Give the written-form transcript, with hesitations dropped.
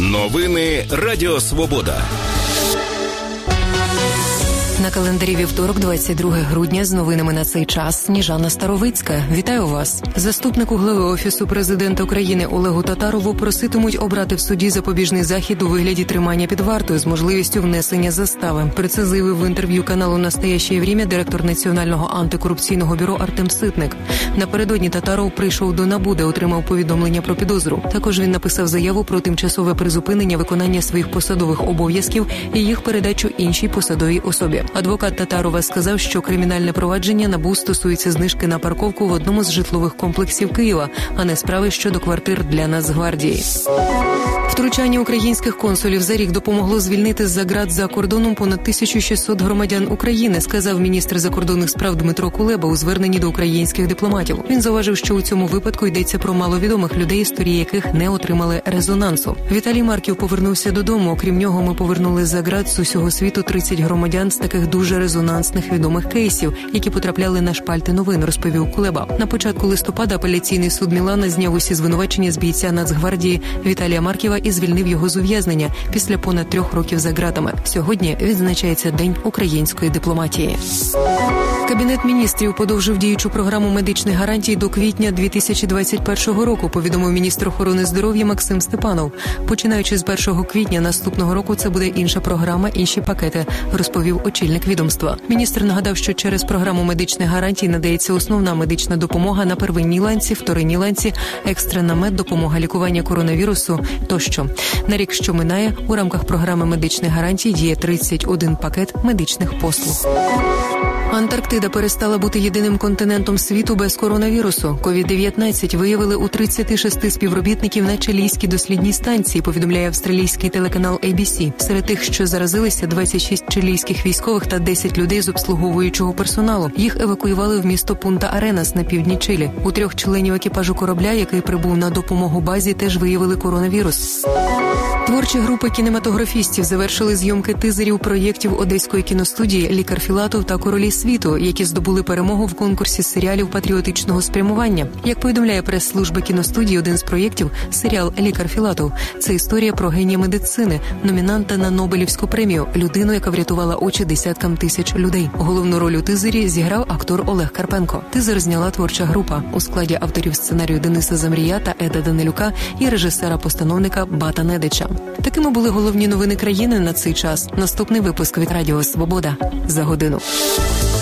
Новини Радіо Свобода. На календарі вівторок, 22 грудня, з новинами на цей час Сніжана Старовицька. Вітаю вас. Заступнику глави Офісу президента України Олегу Татарову проситимуть обрати в суді запобіжний захід у вигляді тримання під вартою з можливістю внесення застави. Про це заявив в інтерв'ю каналу «Настоящее время» директор Національного антикорупційного бюро Артем Ситник. Напередодні Татаров прийшов до НАБУ, де отримав повідомлення про підозру. Також він написав заяву про тимчасове призупинення виконання своїх посадових обов'язків і їх передачу іншій посадовій особі. Адвокат Татарова сказав, що кримінальне провадження НАБУ стосується знижки на парковку в одному з житлових комплексів Києва, а не справи щодо квартир для Нацгвардії. Втручання українських консулів за рік допомогло звільнити з-за ґрат за кордоном понад 1600 громадян України, сказав міністр закордонних справ Дмитро Кулеба у зверненні до українських дипломатів. Він зауважив, що у цьому випадку йдеться про маловідомих людей, історії яких не отримали резонансу. Віталій Марків повернувся додому. Окрім нього, ми повернули за ґрат з усього світу 30 громадян з таких дуже резонансних відомих кейсів, які потрапляли на шпальти новин, розповів Кулеба. На початку листопада апеляційний суд Мілана зняв усі звинувачення з бійця Нацгвардії Віталія Марківа і звільнив його з ув'язнення після понад 3 років за ґратами. Сьогодні відзначається День української дипломатії. Кабінет міністрів подовжив діючу програму медичних гарантій до квітня 2021 року, повідомив міністр охорони здоров'я Максим Степанов. Починаючи з 1 квітня наступного року це буде інша програма, інші пакети, розповів очільник відомства. Міністр нагадав, що через програму медичних гарантій надається основна медична допомога на первинній ланці, вторинній ланці, екстрена меддопомога, лікування коронавірусу тощо. На рік, що минає, у рамках програми медичних гарантій діє 31 пакет медичних послуг. Антарктида перестала бути єдиним континентом світу без коронавірусу. COVID-19 виявили у 36 співробітників на чилійській дослідній станції, повідомляє австралійський телеканал ABC. Серед тих, що заразилися, 26 чилійських військових та 10 людей з обслуговуючого персоналу. Їх евакуювали в місто Пунта-Аренас на півдні Чилі. У 3 членів екіпажу корабля, який прибув на допомогу базі, теж виявили коронавірус. Творчі групи кінематографістів завершили зйомки тизерів проєктів Одеської кіностудії «Лікар Філатов» та «Королі світу», які здобули перемогу в конкурсі серіалів патріотичного спрямування. Як повідомляє прес-служба кіностудії, один з проєктів – серіал «Лікар Філатов». Це історія про генія медицини, номінанта на Нобелівську премію, людину, яка врятувала очі десяткам тисяч людей. Головну роль у тизері зіграв актор Олег Карпенко. Тизер зняла творча група у складі авторів сценарію Дениса Замрія та Еда Данилюка і режисера-постановника Бата Недича. Такими були головні новини країни на цей час. Наступний випуск від Радіо Свобода за годину.